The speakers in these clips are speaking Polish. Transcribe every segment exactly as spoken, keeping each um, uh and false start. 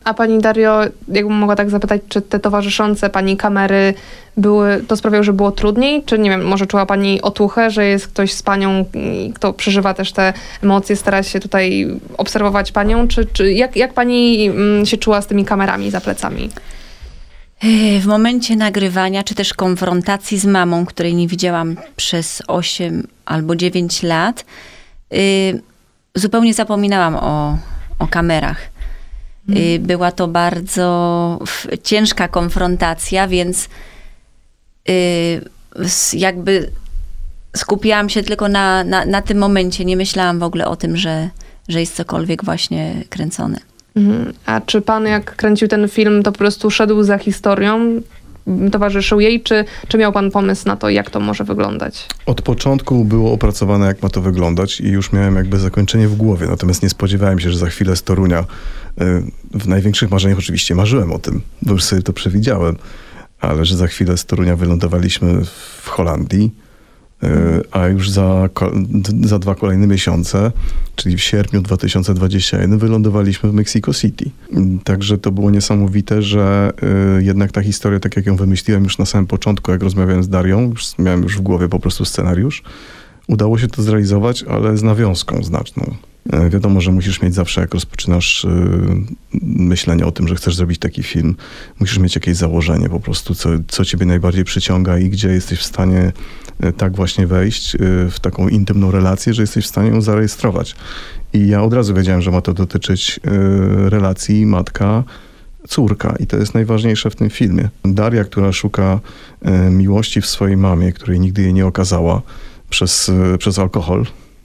A pani Dario, jakbym mogła tak zapytać, czy te towarzyszące pani kamery były, to sprawiało, że było trudniej? Czy nie wiem, może czuła pani otuchę, że jest ktoś z panią, kto przeżywa też te emocje, stara się tutaj obserwować panią? Czy, czy jak, jak pani się czuła z tymi kamerami za plecami? W momencie nagrywania, czy też konfrontacji z mamą, której nie widziałam przez osiem albo dziewięć lat, yy, zupełnie zapominałam o, o kamerach. Yy, była to bardzo f, ciężka konfrontacja, więc yy, s, jakby skupiałam się tylko na, na, na tym momencie. Nie myślałam w ogóle o tym, że, że jest cokolwiek właśnie kręcone. A czy pan, jak kręcił ten film, to po prostu szedł za historią, towarzyszył jej, czy, czy miał pan pomysł na to, jak to może wyglądać? Od początku było opracowane, jak ma to wyglądać i już miałem jakby zakończenie w głowie, natomiast nie spodziewałem się, że za chwilę z Torunia, w największych marzeniach oczywiście marzyłem o tym, bo już sobie to przewidziałem, ale że za chwilę z Torunia wylądowaliśmy w Holandii, a już za, za dwa kolejne miesiące, czyli w sierpniu dwa tysiące dwudziestym pierwszym, wylądowaliśmy w Mexico City. Także to było niesamowite, że y, jednak ta historia, tak jak ją wymyśliłem już na samym początku, jak rozmawiałem z Darią, już miałem już w głowie po prostu scenariusz, udało się to zrealizować, ale z nawiązką znaczną. Y, wiadomo, że musisz mieć zawsze, jak rozpoczynasz y, myślenie o tym, że chcesz zrobić taki film, musisz mieć jakieś założenie po prostu, co, co ciebie najbardziej przyciąga i gdzie jesteś w stanie tak właśnie wejść w taką intymną relację, że jesteś w stanie ją zarejestrować. I ja od razu wiedziałem, że ma to dotyczyć relacji matka-córka. I to jest najważniejsze w tym filmie. Daria, która szuka miłości w swojej mamie, której nigdy jej nie okazała przez, przez alkohol,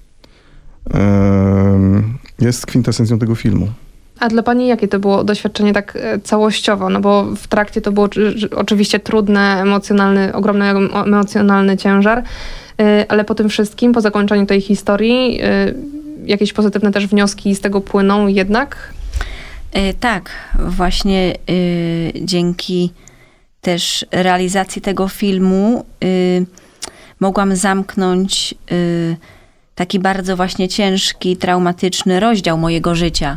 jest kwintesencją tego filmu. A dla pani jakie to było doświadczenie tak całościowo? No bo w trakcie to było oczywiście trudne, emocjonalny, ogromny emocjonalny ciężar, ale po tym wszystkim, po zakończeniu tej historii, jakieś pozytywne też wnioski z tego płyną jednak? Tak, właśnie dzięki też realizacji tego filmu mogłam zamknąć taki bardzo właśnie ciężki, traumatyczny rozdział mojego życia.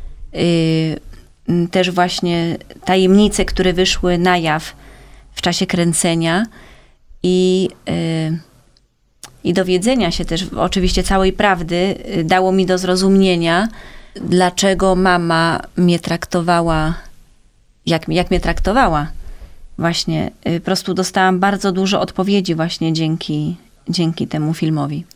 Yy, też właśnie tajemnice, które wyszły na jaw w czasie kręcenia i, yy, i dowiedzenia się też oczywiście całej prawdy yy, dało mi do zrozumienia, dlaczego mama mnie traktowała, jak, jak mnie traktowała. Właśnie yy, po prostu dostałam bardzo dużo odpowiedzi właśnie dzięki, dzięki temu filmowi.